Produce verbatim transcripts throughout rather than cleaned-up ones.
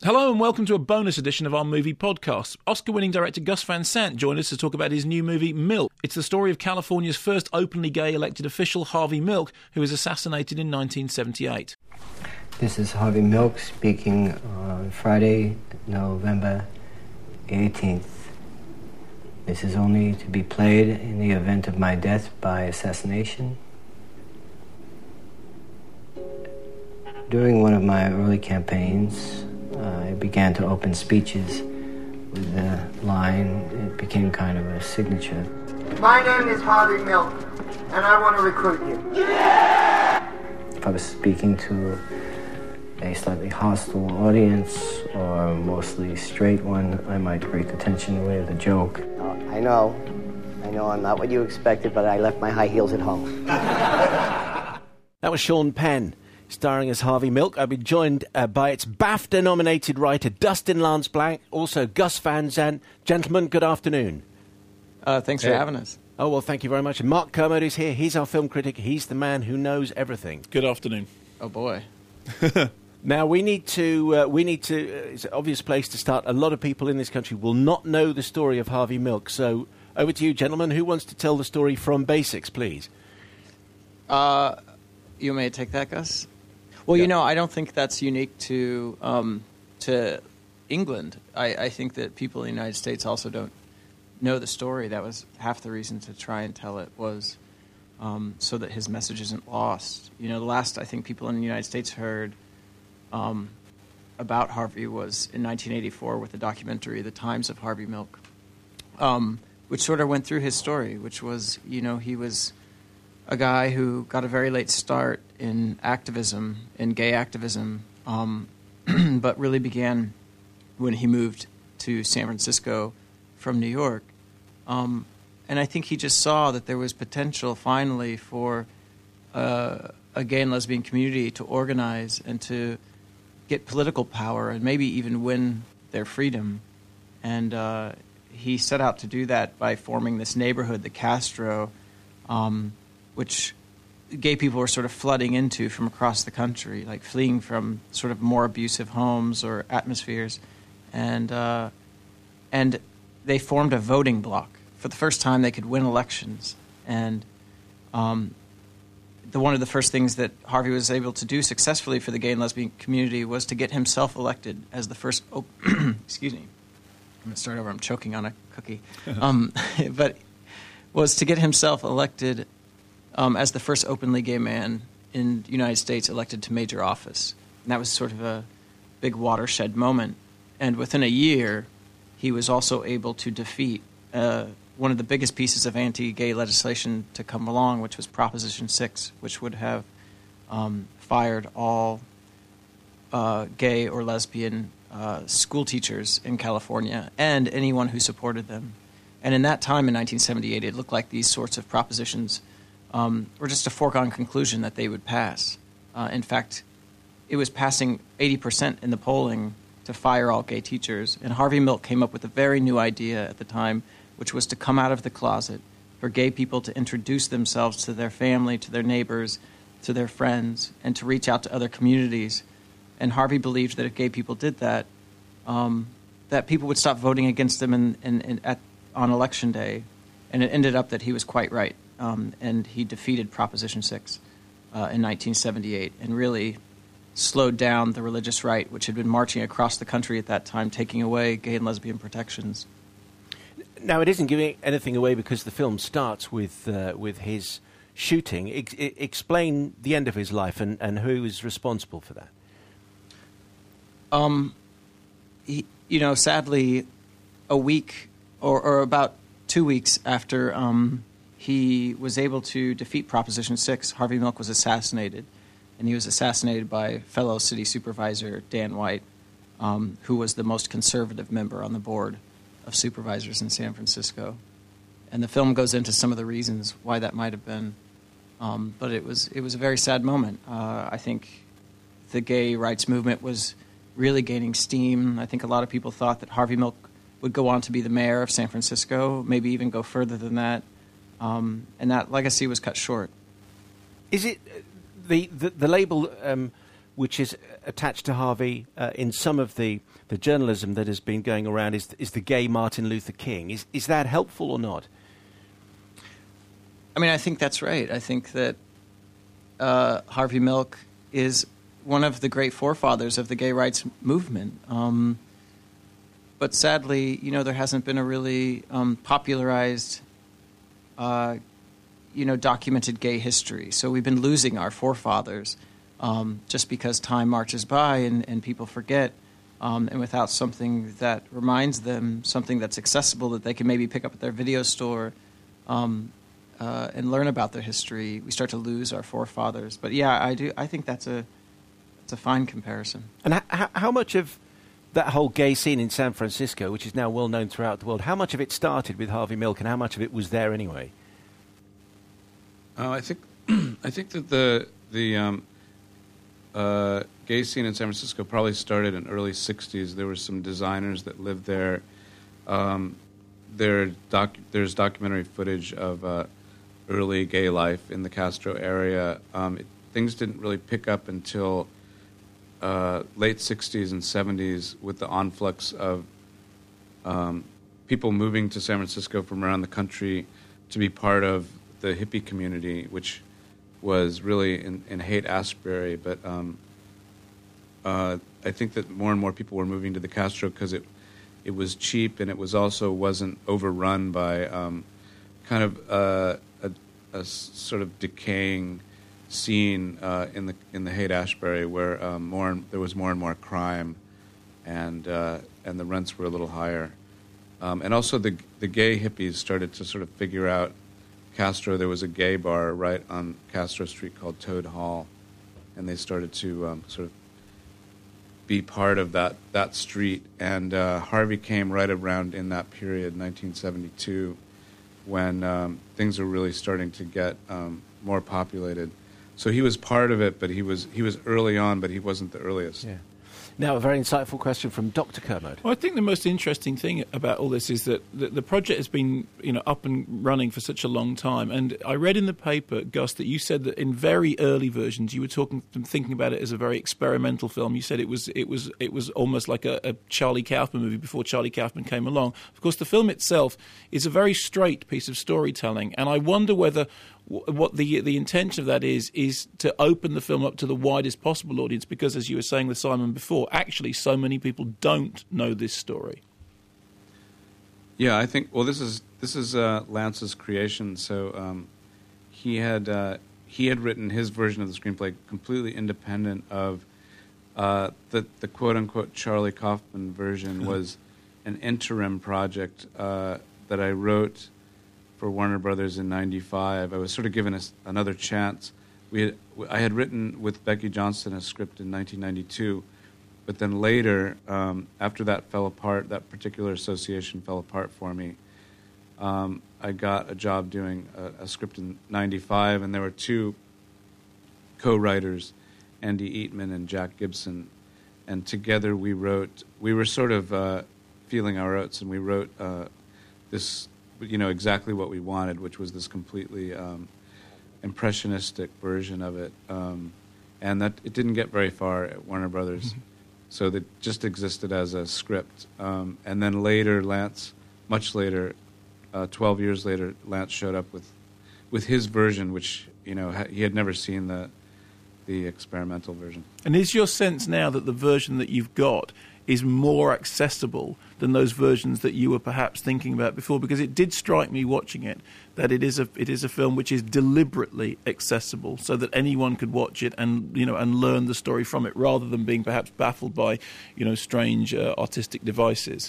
Hello and welcome to a bonus edition of our movie podcast. Oscar-winning director Gus Van Sant joined us to talk about his new movie, Milk. It's the story of California's first openly gay elected official, Harvey Milk, who was assassinated in nineteen seventy-eight. This is Harvey Milk speaking on Friday, November eighteenth. This is only to be played in the event of my death by assassination. During one of my early campaigns, I began to open speeches with the line. It became kind of a signature. My name is Harvey Milk, and I want to recruit you. Yeah! If I was speaking to a slightly hostile audience or a mostly straight one, I might break the tension with a joke. Oh, I know. I know I'm not what you expected, but I left my high heels at home. That was Sean Penn, starring as Harvey Milk. I've been joined uh, by its BAFTA-nominated writer, Dustin Lance Black, also Gus Van Sant. Gentlemen, good afternoon. Uh, thanks hey. for having us. Oh, well, thank you very much. And Mark Kermode is here. He's our film critic. He's the man who knows everything. Good afternoon. Oh, boy. Now, we need to, uh, we need to, uh, it's an obvious place to start. A lot of people in this country will not know the story of Harvey Milk. So, over to you, gentlemen. Who wants to tell the story from basics, please? Uh, you may take that, Gus? Well, yeah. you know, I don't think that's unique to um, to England. I, I think that people in the United States also don't know the story. That was half the reason to try and tell it, was um, so that his message isn't lost. You know, the last I think people in the United States heard um, about Harvey was in nineteen eighty-four with the documentary The Times of Harvey Milk, um, which sort of went through his story, which was, you know, he was a guy who got a very late start in activism, in gay activism, um, but really began when he moved to San Francisco from New York. Um, and I think he just saw that there was potential finally for uh, a gay and lesbian community to organize and to get political power and maybe even win their freedom. And uh, he set out to do that by forming this neighborhood, the Castro, um, which gay people were sort of flooding into from across the country, like fleeing from sort of more abusive homes or atmospheres. And uh, and they formed a voting bloc. For the first time, they could win elections. And um, the one of the first things that Harvey was able to do successfully for the gay and lesbian community was to get himself elected as the first... Oh, excuse me. I'm going to start over. I'm choking on a cookie. um, but was to get himself elected Um, as the first openly gay man in the United States elected to major office. And that was sort of a big watershed moment. And within a year, he was also able to defeat uh, one of the biggest pieces of anti-gay legislation to come along, which was Proposition six, which would have um, fired all uh, gay or lesbian uh, school teachers in California and anyone who supported them. And in that time, in nineteen seventy-eight, it looked like these sorts of propositions Um, were just a foregone conclusion that they would pass. Uh, in fact, it was passing eighty percent in the polling to fire all gay teachers. And Harvey Milk came up with a very new idea at the time, which was to come out of the closet, for gay people to introduce themselves to their family, to their neighbors, to their friends, and to reach out to other communities. And Harvey believed that if gay people did that, um, that people would stop voting against them in, in, in, at, on Election Day. And it ended up that he was quite right. Um, and he defeated Proposition six uh, in nineteen seventy-eight and really slowed down the religious right, which had been marching across the country at that time, taking away gay and lesbian protections. Now, it isn't giving anything away because the film starts with uh, with his shooting. I- I- explain the end of his life and, and who is responsible for that. Um, he, you know, sadly, a week or, or about two weeks after um, he was able to defeat Proposition six, Harvey Milk was assassinated. And he was assassinated by fellow city supervisor Dan White, um, who was the most conservative member on the board of supervisors in San Francisco. And the film goes into some of the reasons why that might have been. Um, but it was it was a very sad moment. Uh, I think the gay rights movement was really gaining steam. I think a lot of people thought that Harvey Milk would go on to be the mayor of San Francisco, maybe even go further than that. Um, and that legacy was cut short. Is it... The, the, the label um, which is attached to Harvey uh, in some of the, the journalism that has been going around is is the gay Martin Luther King. Is is that helpful or not? I mean, I think that's right. I think that uh, Harvey Milk is one of the great forefathers of the gay rights movement. Um, but sadly, you know, there hasn't been a really um, popularized, uh, you know, documented gay history. So we've been losing our forefathers um, just because time marches by and, and people forget. Um, and without something that reminds them, something that's accessible that they can maybe pick up at their video store, um, Uh, and learn about their history, we start to lose our forefathers. But yeah, I do. I think that's a that's a fine comparison. And h- how much of that whole gay scene in San Francisco, which is now well known throughout the world, how much of it started with Harvey Milk, and how much of it was there anyway? Uh, I think I think that the the um, uh, gay scene in San Francisco probably started in early sixties. There were some designers that lived there. Um, there doc- there's documentary footage of Uh, early gay life in the Castro area. Um, it, things didn't really pick up until uh, late sixties and seventies with the influx of um, people moving to San Francisco from around the country to be part of the hippie community, which was really in, in Haight-Ashbury. But um, uh, I think that more and more people were moving to the Castro because it it was cheap, and it was also wasn't overrun by um, kind of uh, a, a sort of decaying scene uh, in the in the Haight-Ashbury, where um, more and, there was more and more crime, and uh, and the rents were a little higher, um, and also the the gay hippies started to sort of figure out Castro. There was a gay bar right on Castro Street called Toad Hall, and they started to um, sort of be part of that that street. And uh, Harvey came right around in that period, nineteen seventy-two, when um, things were really starting to get um, more populated. So he was part of it, but he was he was early on, but he wasn't the earliest. Yeah. Now, a very insightful question from Doctor Kermode. Well, I think the most interesting thing about all this is that the, the project has been, you know, up and running for such a long time. And I read in the paper, Gus, that you said that in very early versions you were talking, thinking about it as a very experimental film. You said it was it was it was almost like a, a Charlie Kaufman movie before Charlie Kaufman came along. Of course, the film itself is a very straight piece of storytelling, and I wonder whether what the the intention of that is is to open the film up to the widest possible audience, because, as you were saying with Simon before, actually so many people don't know this story. Yeah, I think. Well, this is this is uh, Lance's creation. So um, he had uh, he had written his version of the screenplay completely independent of uh, the the quote unquote Charlie Kaufman version. Was an interim project uh, that I wrote for Warner Brothers in ninety-five. I was sort of given a, another chance. We had, I had written with Becky Johnston a script in nineteen ninety-two, but then later, um, after that fell apart, that particular association fell apart for me, um, I got a job doing a, a script in ninety-five, and there were two co-writers, Andy Eatman and Jack Gibson, and together we wrote, we were sort of uh, feeling our oats, and we wrote uh, this, you know, exactly what we wanted, which was this completely um, impressionistic version of it, um, and that it didn't get very far at Warner Brothers, mm-hmm. so that just existed as a script. Um, and then later, Lance, much later, uh, twelve years later, Lance showed up with with his version, which, you know, ha- he had never seen the the experimental version. And is your sense now that the version that you've got is more accessible than those versions that you were perhaps thinking about before? Because it did strike me watching it that it is a it is a film which is deliberately accessible, so that anyone could watch it and, you know, and learn the story from it, rather than being perhaps baffled by, you know, strange uh, artistic devices.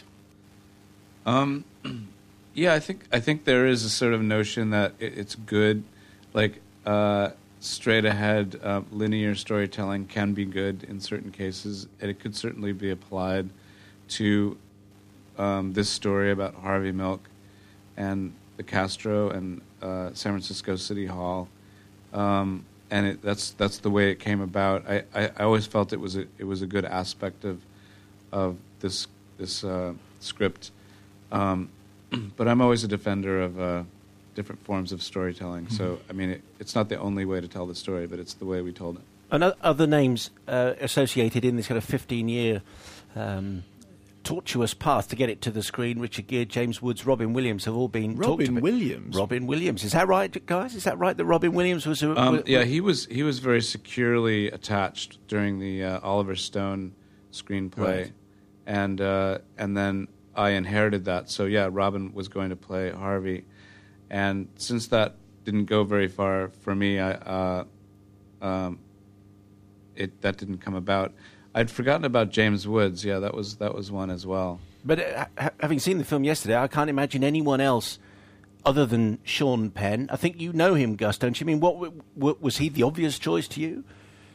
Um, yeah, I think I think there is a sort of notion that it, it's good, like uh, straight ahead uh, linear storytelling can be good in certain cases, and it could certainly be applied to um, this story about Harvey Milk and the Castro and uh, San Francisco City Hall, um, and it, that's that's the way it came about. I, I, I always felt it was a, it was a good aspect of of this this uh, script, um, but I'm always a defender of Uh, different forms of storytelling. Mm-hmm. So, I mean, it, it's not the only way to tell the story, but it's the way we told it. And other names uh, associated in this kind of fifteen-year um, tortuous path to get it to the screen, Richard Gere, James Woods, Robin Williams, have all been talked Robin about. Williams? Robin Williams. Is that right, guys? Is that right that Robin Williams was a... Um, was, yeah, he was he was very securely attached during the uh, Oliver Stone screenplay. Right. And, uh, and then I inherited that. So, yeah, Robin was going to play Harvey. And since that didn't go very far for me, I, uh, um, it that didn't come about. I'd forgotten about James Woods. Yeah, that was that was one as well. But uh, ha- having seen the film yesterday, I can't imagine anyone else other than Sean Penn. I think you know him, Gus, don't you? I mean, what w- w- was he the obvious choice to you?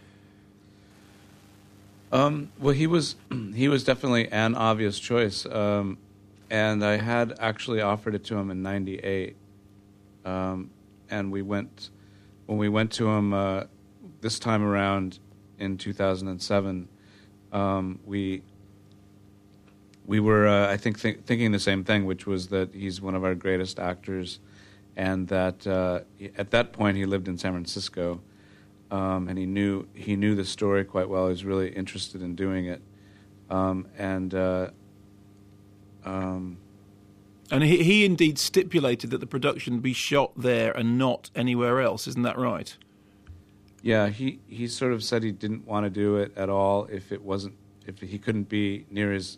Um, well, he was he was definitely an obvious choice, um, and I had actually offered it to him in ninety-eight, um, and we went when we went to him uh, this time around in two thousand seven. Um, we we were, uh, I think, th- thinking the same thing, which was that he's one of our greatest actors, and that uh, at that point he lived in San Francisco, um, and he knew he knew the story quite well. He was really interested in doing it, um, and uh, um, and he, he indeed stipulated that the production be shot there and not anywhere else. Isn't that right? Yeah, he, he sort of said he didn't want to do it at all if it wasn't if he couldn't be near his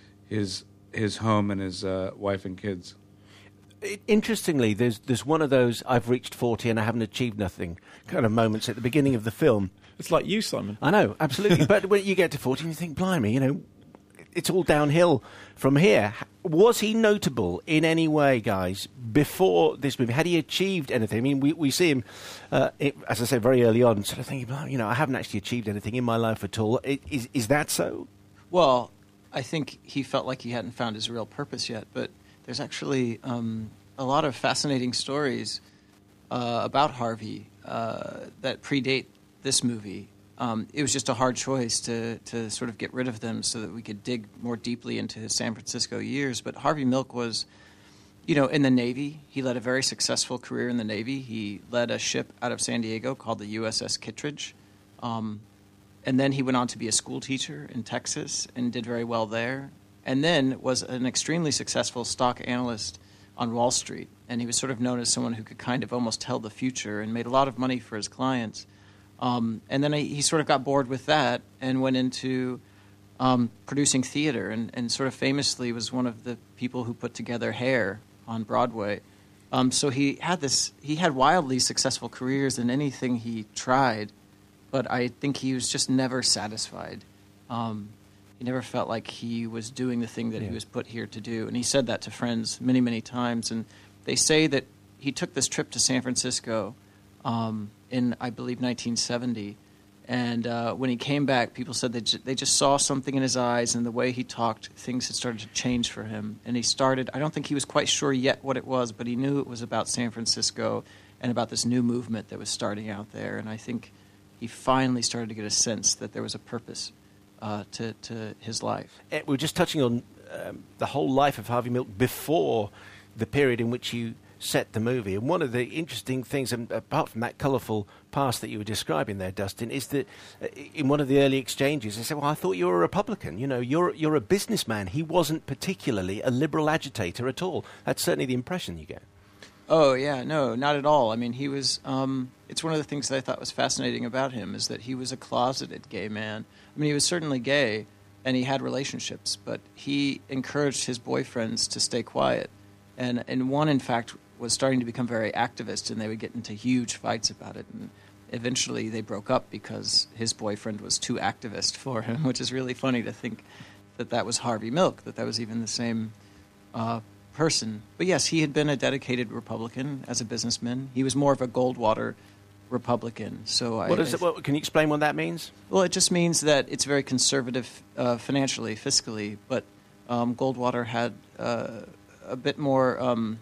his his home and his uh, wife and kids. It, interestingly, there's there's one of those I've reached forty and I haven't achieved nothing kind of moments at the beginning of the film. It's like you, Simon. I know, absolutely. But when you get to forty, you think, blimey, you know, it's all downhill from here. Was he notable in any way, guys, before this movie? Had he achieved anything? I mean, we, we see him, uh, it, as I said, very early on, sort of thinking, you know, I haven't actually achieved anything in my life at all. Is, is that so? Well, I think he felt like he hadn't found his real purpose yet, but there's actually um, a lot of fascinating stories uh, about Harvey uh, that predate this movie. Um, it was just a hard choice to, to sort of get rid of them so that we could dig more deeply into his San Francisco years. But Harvey Milk was, you know, in the Navy. He led a very successful career in the Navy. He led a ship out of San Diego called the U S S Kittredge. Um, and then he went on to be a school teacher in Texas and did very well there. And then was an extremely successful stock analyst on Wall Street. And he was sort of known as someone who could kind of almost tell the future and made a lot of money for his clients. Um, and then he, he sort of got bored with that and went into um, producing theater and, and sort of famously was one of the people who put together Hair on Broadway. Um, so he had this, he had wildly successful careers in anything he tried, but I think he was just never satisfied. Um, he never felt like he was doing the thing that yeah. he was put here to do. And he said that to friends many, many times. And they say that he took this trip to San Francisco um, in, I believe, nineteen seventy. And uh, when he came back, people said they, ju- they just saw something in his eyes and the way he talked, things had started to change for him. And he started, I don't think he was quite sure yet what it was, but he knew it was about San Francisco and about this new movement that was starting out there. And I think he finally started to get a sense that there was a purpose uh, to, to his life. Uh, we're just touching on um, the whole life of Harvey Milk before the period in which you set the movie. And one of the interesting things, and apart from that colourful past that you were describing there, Dustin, is that uh, in one of the early exchanges, they said, well, I thought you were a Republican. You know, you're, you're a businessman. He wasn't particularly a liberal agitator at all. That's certainly the impression you get. Oh, yeah, no, not at all. I mean, he was, um, it's one of the things that I thought was fascinating about him is that he was a closeted gay man. I mean, he was certainly gay, and he had relationships, but he encouraged his boyfriends to stay quiet. And, and one, in fact, was starting to become very activist, and they would get into huge fights about it. And eventually they broke up because his boyfriend was too activist for him, which is really funny to think that that was Harvey Milk, that that was even the same uh, person. But yes, he had been a dedicated Republican as a businessman. He was more of a Goldwater Republican. So what I, is it? What, can you explain what that means? Well, it just means that it's very conservative uh, financially, fiscally, but um, Goldwater had uh, a bit more um,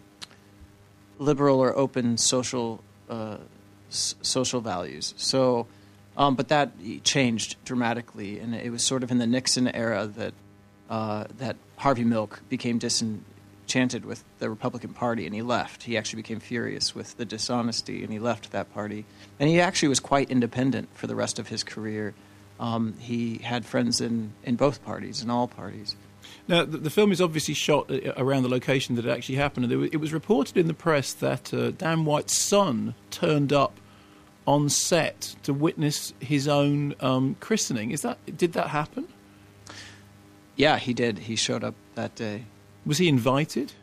liberal or open social uh, s- social values. So, um, but that changed dramatically, and it was sort of in the Nixon era that uh, that Harvey Milk became disenchanted disenchanted with the Republican Party, and he left. He actually became furious with the dishonesty, and he left that party. And he actually was quite independent for the rest of his career. Um, he had friends in, in both parties, in all parties. Now, the, the film is obviously shot around the location that it actually happened. And it was reported in the press that uh, Dan White's son turned up on set to witness his own um, christening. Is that did that happen? Yeah, he did. He showed up that day. Was he invited?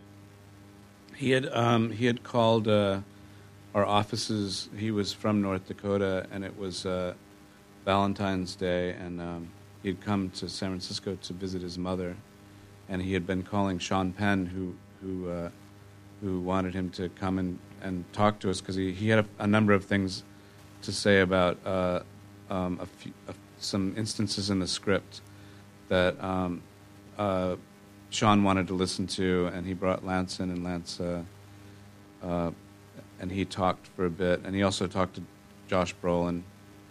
He had um, he had called uh, our offices. He was from North Dakota, and it was uh, Valentine's Day, and um, he had come to San Francisco to visit his mother, and he had been calling Sean Penn, who who uh, who wanted him to come and, and talk to us because he, he had a, a number of things to say about uh, um, a few, uh, some instances in the script that um, uh, Sean wanted to listen to, and he brought Lance in, and Lance uh, uh, and he talked for a bit, and he also talked to Josh Brolin.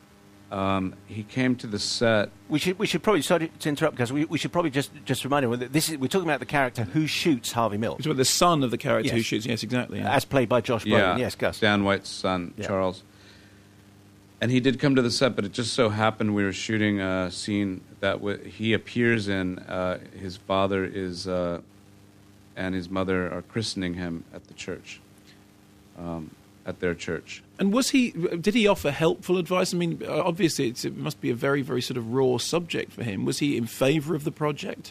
Um, he came to the set. We should we should probably sorry to interrupt because we, we should probably just just remind him that this is we're talking about the character who shoots Harvey Milk. It's about the son of the character yes. who shoots. Yes, exactly. Yeah. As played by Josh Brolin. Yeah, yes, Gus. Dan White's son, yeah. Charles. And he did come to the set, but it just so happened we were shooting a scene that w- he appears in. Uh, his father is uh, and his mother are christening him at the church, um, at their church. And was he? Did he offer helpful advice? I mean, obviously, it's, it must be a very, very sort of raw subject for him. Was he in favour of the project?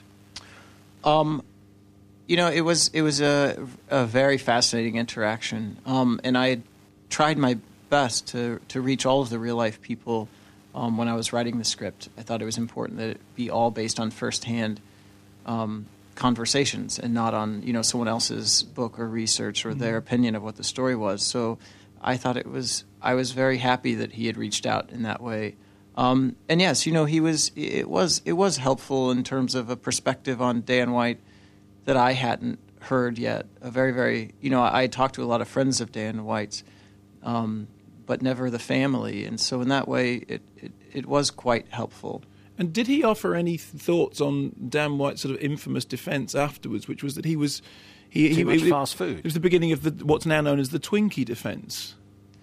Um, you know, it was it was a a very fascinating interaction, um, and I had tried my best to to reach all of the real life people um, when I was writing the script. I thought it was important that it be all based on firsthand um, conversations and not on you know someone else's book or research or mm-hmm. their opinion of what the story was. So I thought it was I was very happy that he had reached out in that way. Um, and yes, you know he was it was it was helpful in terms of a perspective on Dan White that I hadn't heard yet. A very very you know I, I talked to a lot of friends of Dan White's. Um, but never the family. And so in that way, it, it, it was quite helpful. And did he offer any th- thoughts on Dan White's sort of infamous defence afterwards, which was that he was... He, Too he, much he, fast food. It was the beginning of the what's now known as the Twinkie defence.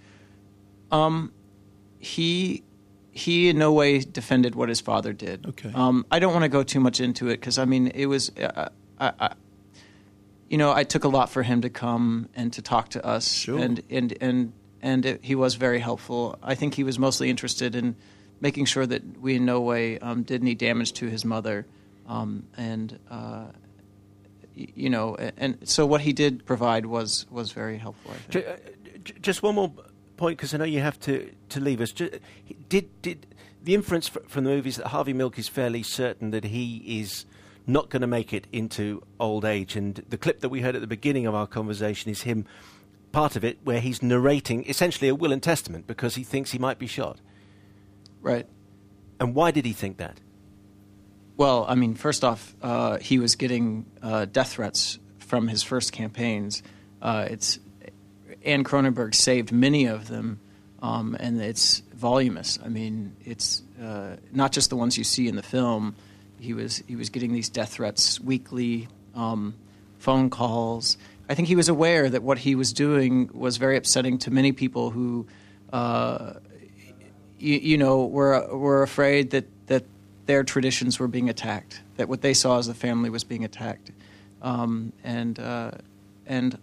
Um, he, he in no way defended what his father did. Okay. Um, I don't want to go too much into it because, I mean, it was... Uh, I, I, you know, I took a lot for him to come and to talk to us. Sure. And, and, and And it, he was very helpful. I think he was mostly interested in making sure that we in no way um, did any damage to his mother. Um, and, uh, y- you know, and so what he did provide was, was very helpful, I think. Just one more point, because I know you have to, to leave us. Did, did the inference from the movies that Harvey Milk is fairly certain that he is not going to make it into old age? And the clip that we heard at the beginning of our conversation is him... part of it where he's narrating essentially a will and testament because he thinks he might be shot. Right. And why did he think that? Well, I mean, first off, uh, he was getting uh, death threats from his first campaigns. Uh, it's Anne Cronenberg saved many of them, um, and it's voluminous. I mean, it's uh, not just the ones you see in the film. He was he was getting these death threats weekly, um, phone calls. I think he was aware that what he was doing was very upsetting to many people who, uh, you, you know, were were afraid that, that their traditions were being attacked, that what they saw as a family was being attacked, um, and uh, and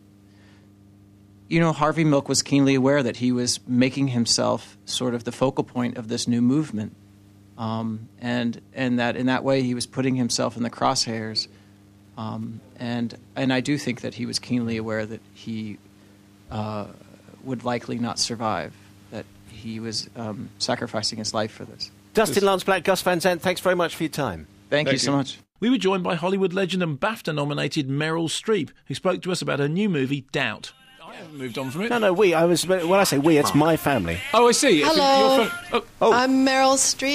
you know, Harvey Milk was keenly aware that he was making himself sort of the focal point of this new movement, um, and and that in that way he was putting himself in the crosshairs. Um, and and I do think that he was keenly aware that he uh, would likely not survive, that he was um, sacrificing his life for this. Dustin Lance Black, Gus Van Sant, thanks very much for your time. Thank, Thank you so you. much. We were joined by Hollywood legend and BAFTA-nominated Meryl Streep, who spoke to us about her new movie, Doubt. I haven't moved on from it. No, no, we. I was when I say we, it's my family. Oh, I see. Hello. You're from, oh, Oh. I'm Meryl Streep.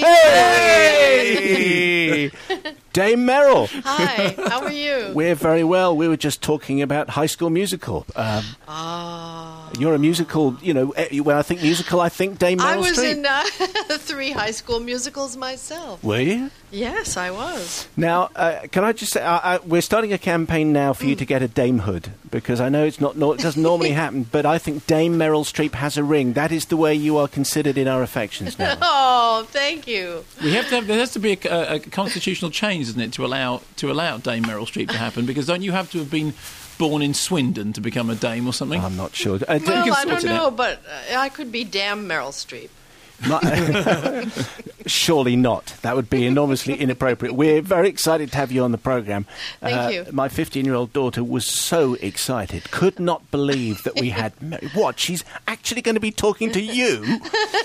Hey! Dame Meryl. Hi, how are you? We're very well. We were just talking about High School Musical. Um, Ah. you're a musical, you know, eh, when I think musical, I think Dame Meryl I was Streep. in uh, three High School Musicals myself. Were you? Yes, I was. Now, uh, can I just say, uh, uh, we're starting a campaign now for you to get a damehood, because I know it's not, no, it doesn't normally happen, but I think Dame Meryl Streep has a ring. That is the way you are considered in our affections now. Oh, thank you. We have to have, there has to be a, a constitutional change, isn't it, to allow to allow Dame Meryl Streep to happen? Because don't you have to have been born in Swindon to become a dame or something? I'm not sure. Uh, d- Well, can I sort don't it know, out. but uh, I could be damn Meryl Streep. My- Surely not. That would be enormously inappropriate. We're very excited to have you on the programme. Thank you. My fifteen-year-old daughter was so excited, could not believe that we had... Mary. What? She's actually going to be talking to you?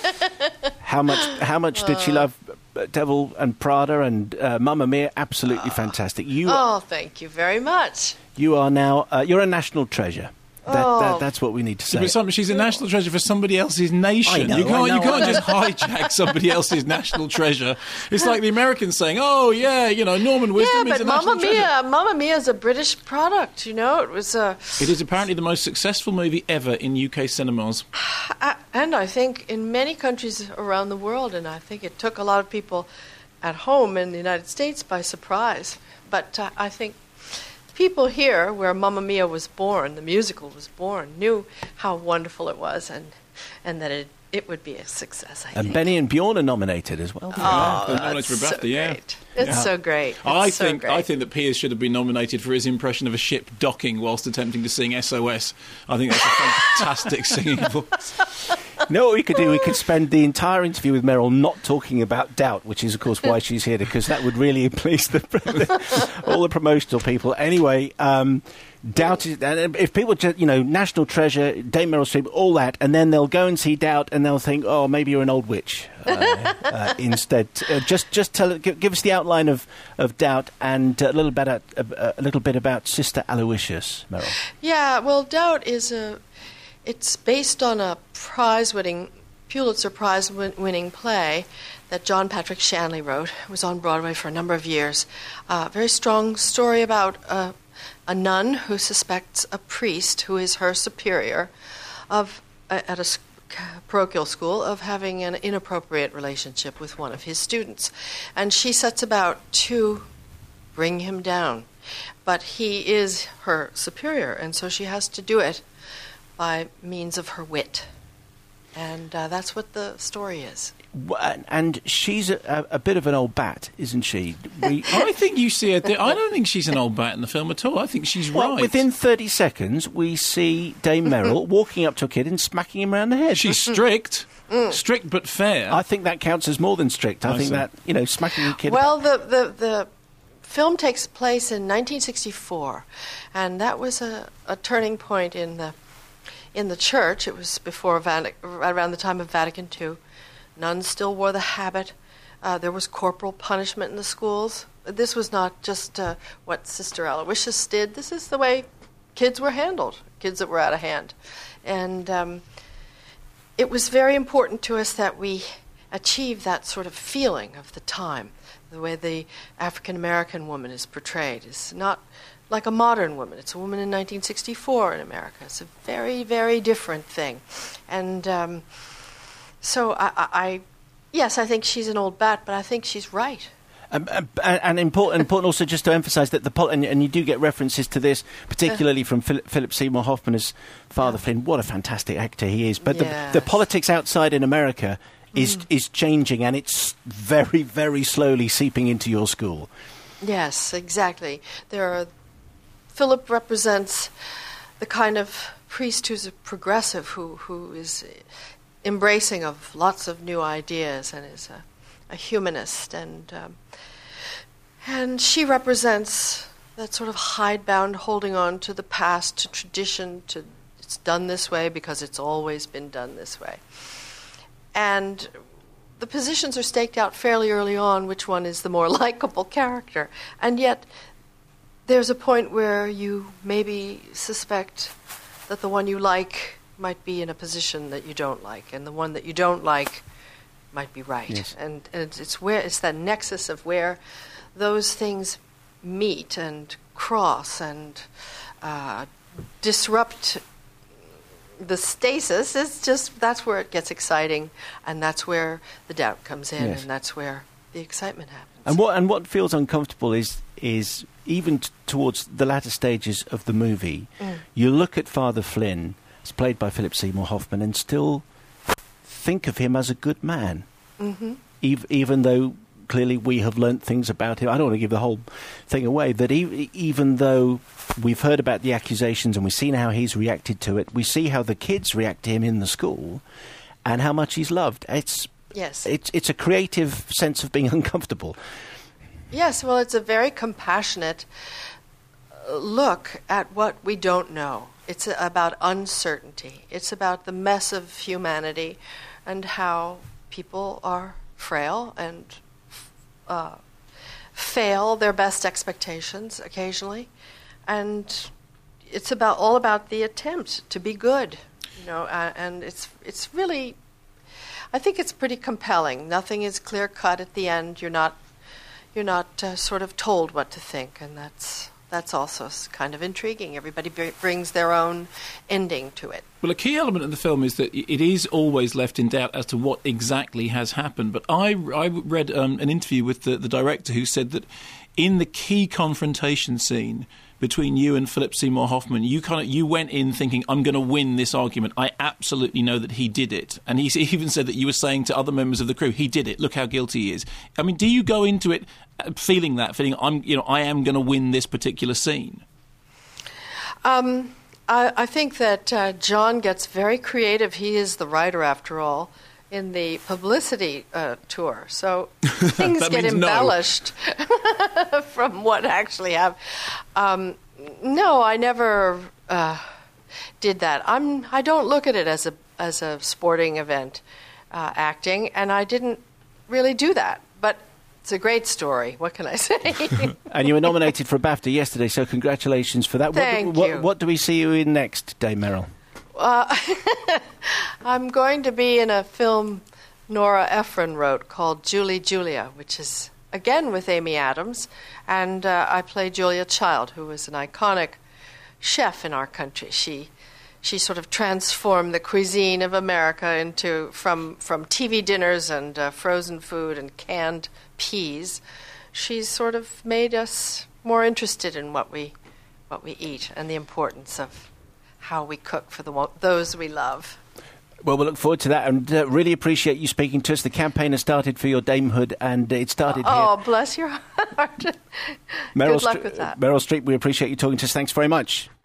How much How much did she love uh, Devil and Prada and uh, Mamma Mia? Absolutely fantastic. You Oh, thank you very much. you are now... Uh, you're a national treasure. That, Oh. that, that's what we need to say. But some, she's a national treasure for somebody else's nation. I know, you can't, I know, you can't I know. just hijack somebody else's national treasure. It's like the Americans saying, "Oh yeah, you know, Norman Wisdom Yeah, is but a national Mamma treasure." Mia, Mamma Mia is a British product. You know, it was a, It is apparently the most successful movie ever in U K cinemas. uh, and I think in many countries around the world, and I think it took a lot of people at home in the United States by surprise. But uh, I think people here, where Mamma Mia was born, the musical was born, knew how wonderful it was, and and that it it would be a success. I and think. Benny and Bjorn are nominated as well. Oh, They're nominated that's for so BAFTA, yeah. great. It's Yeah. so great. It's I so think great. I think that Piers should have been nominated for his impression of a ship docking whilst attempting to sing S O S. I think that's a fantastic singing voice. You know what we could do? We could spend the entire interview with Meryl not talking about Doubt, which is, of course, why she's here, because that would really please the, all the promotional people. Anyway, um, Doubt is... And if people just, you know, National Treasure, Dame Meryl Streep, all that, and then they'll go and see Doubt and they'll think, oh, maybe you're an old witch uh, uh, instead. Uh, just just tell give, give us the outline of, of Doubt and a little bit, at, a, a little bit about Sister Aloysius, Meryl. Yeah, well, Doubt is a. It's based on a prize-winning, Pulitzer Prize-winning play that John Patrick Shanley wrote. It was on Broadway for a number of years. A uh, very strong story about a, a nun who suspects a priest, who is her superior, of uh, at a s- parochial school, of having an inappropriate relationship with one of his students, and she sets about to bring him down. But he is her superior, and so she has to do it by means of her wit. And uh, that's what the story is. W- And she's a, a bit of an old bat, isn't she? We, I think you see her. I don't think she's an old bat in the film at all. I think she's well, right. within thirty seconds, we see Dame Meryl walking up to a kid and smacking him around the head. She's strict, strict but fair. I think that counts as more than strict. I, I think see. that, you know, smacking a kid... Well, the, the, the film takes place in nineteen sixty-four, and that was a, a turning point in the in the church. It was before Van- around the time of Vatican Two. Nuns still wore the habit. Uh, there was corporal punishment in the schools. This was not just uh, what Sister Aloysius did. This is the way kids were handled, kids that were out of hand. And um, it was very important to us that we achieve that sort of feeling of the time. The way the African-American woman is portrayed is not like a modern woman. It's a woman in nineteen sixty-four in America. It's a very, very different thing. And um, so I, I, I, yes, I think she's an old bat, but I think she's right. Um, uh, and important, important also just to emphasise that the pol- and, and you do get references to this, particularly from Philip, Philip Seymour Hoffman as Father Yeah. Flynn. What a fantastic actor he is! But Yes. the, the politics outside in America is Mm. is changing, and it's very, very slowly seeping into your school. Yes, exactly. There are, Philip represents the kind of priest who's a progressive, who who is embracing of lots of new ideas, and is a, a humanist, and um, and she represents that sort of hidebound holding on to the past, to tradition, to it's done this way because it's always been done this way. And the positions are staked out fairly early on, which one is the more likable character. And yet there's a point where you maybe suspect that the one you like might be in a position that you don't like, and the one that you don't like might be right. Yes. And, and it's, it's where it's that nexus of where those things meet and cross and uh, disrupt the stasis. Is just that's where it gets exciting, and that's where the doubt comes in, Yes. and that's where the excitement happens. And what and what feels uncomfortable is is even t- towards the latter stages of the movie, mm. you look at Father Flynn, as played by Philip Seymour Hoffman, and still think of him as a good man, mm-hmm. Ev- even though clearly we have learnt things about him. I don't want to give the whole thing away, that e- even though we've heard about the accusations and we've seen how he's reacted to it, we see how the kids react to him in the school and how much he's loved. It's yes, it's it's a creative sense of being uncomfortable. Yes, well, it's a very compassionate look at what we don't know. It's about uncertainty. It's about the mess of humanity and how people are frail and uh, fail their best expectations occasionally. And it's about all about the attempt to be good, you know, uh, and it's it's really, I think it's pretty compelling. Nothing is clear-cut at the end. You're not You're not uh, sort of told what to think, and that's that's also kind of intriguing. Everybody br- brings their own ending to it. Well, a key element of the film is that it is always left in doubt as to what exactly has happened. But I, I read um, an interview with the, the director who said that in the key confrontation scene between you and Philip Seymour Hoffman, you kind of you went in thinking, I'm going to win this argument. I absolutely know that he did it. And he even said that you were saying to other members of the crew, he did it. Look how guilty he is. I mean, do you go into it feeling that, feeling I'm, you know, I am going to win this particular scene? Um, I, I think that uh, John gets very creative. He is the writer, after all, in the publicity uh, tour. So things get embellished no. from what actually happened. Um, no, I never uh, did that. I'm. I don't look at it as a as a sporting event, uh, acting, and I didn't really do that. But it's a great story. What can I say? And you were nominated for a BAFTA yesterday, so congratulations for that. Thank what, you. What, what do we see you in next, Dame Meryl? Uh, I'm going to be in a film Nora Ephron wrote called Julie Julia, which is, again, with Amy Adams. And uh, I play Julia Child, who was an iconic chef in our country. She she sort of transformed the cuisine of America into from, from T V dinners and uh, frozen food and canned peas. She's sort of made us more interested in what we what we eat and the importance of how we cook for the those we love. Well, we look forward to that and uh, really appreciate you speaking to us. The campaign has started for your damehood, and it started oh, here. Oh, bless your heart. Meryl Good luck St- with that. Meryl Streep, we appreciate you talking to us. Thanks very much.